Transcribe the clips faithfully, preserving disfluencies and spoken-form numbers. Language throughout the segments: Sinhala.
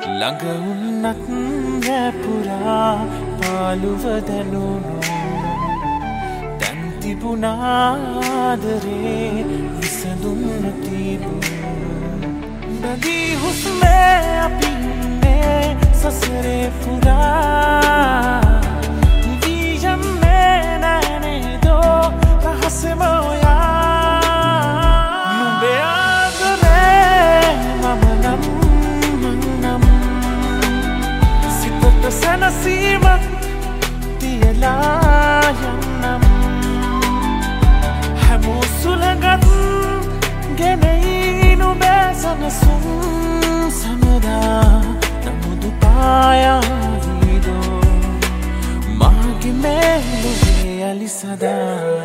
ළඟ වුණත් යැපුරා පාළුව දැනුණු දැන් තිබුණාදරේ විසඳුම් නොතිබුණු බැඳී හුස්මේ අපි ඉන්නේ සසරේ පුරා වියන්නේ නැහැ නේදෝ රහසෙම ඔයා නුඹේ ආදරේ මම නම් Sanasima tiyalah yanam hamu sulagat geneinu besana sum samada namudu paya vido magi meluve alisada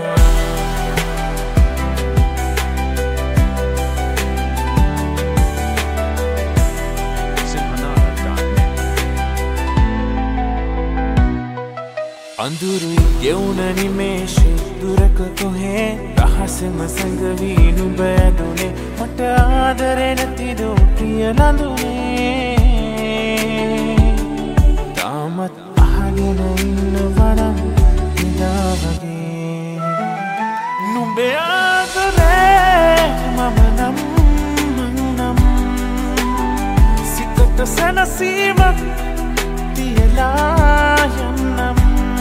अंदुरुई ගෙවුන නිමේෂේ දුරක කොහේ රහසෙම සංගවී නුඹ ඇදුනේ මට ආදරේ නැතිදෝ ප්‍රිය ලඳුනේ තාමත් අහගෙන ඉන්නවනම් එදා වගේ නුඹේ ආදරේ මම නම් නම් සිතට සැනසීමක් තියලා යන්නම්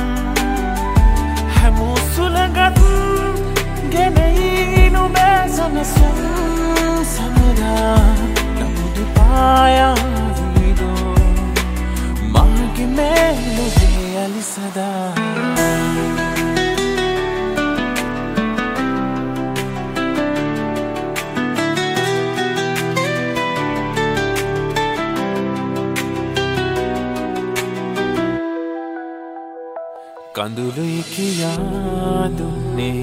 Sulagat geneinu besana sum samada namudu paya vido magi meluve alisada කඳුළුයි කියා දුන්නේ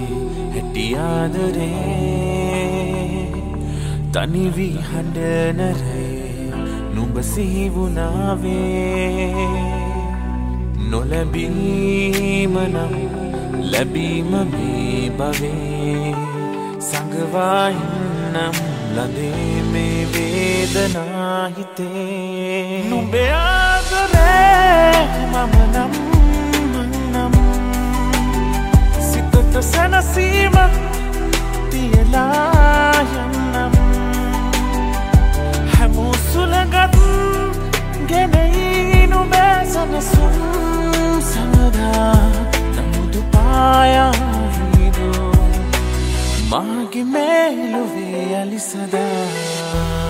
හැටියාදරේ තනි වී හඬන රේ නුඹ සිහි වුණාවේ නොලැබීම නම් ලැබීම මේ භවයේ සංගවා ඉන්නම් ලදේ මේ වේදනා හිතේ නුඹේ ආදරේ මම නම් සිතට සැනසීමක් තියලා යන්නම් හැමෝ සුළඟත් ගෙනෙයිනු බැසන සුම් සමදා නමුදු පායා විදෝ මාගේ මෙලොවේ අලිසදා